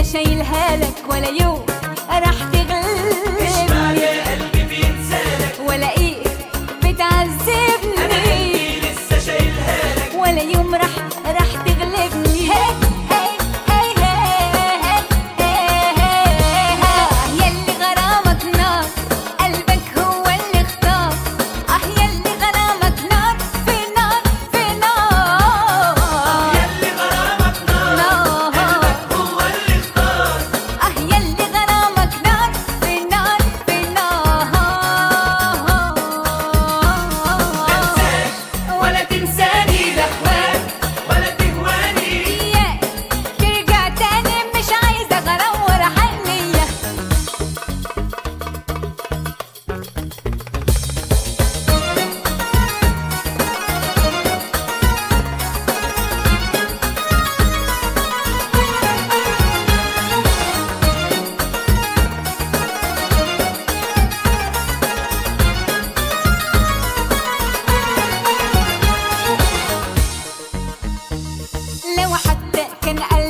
شايلها لك ولا يوم راح تغلبني. مش معنى قلبي بينسالك ولا ايه بتعذبني، انا قلبي لسه شايلها لك ولا يوم راح تغلبني. ياللي غرامك نار قلبك هو اللي اختار. ياللي غرامك نار في نار في نار. ياللي غرامك نار قلبك هو اللي اختار. ياللي غرامك نار في نار في نار. تنساش ولا تنساني لهواك ولا تهواني. إياك ترجع تاني مش عايزة غرام ورا حنية. لو حتى كان قلبي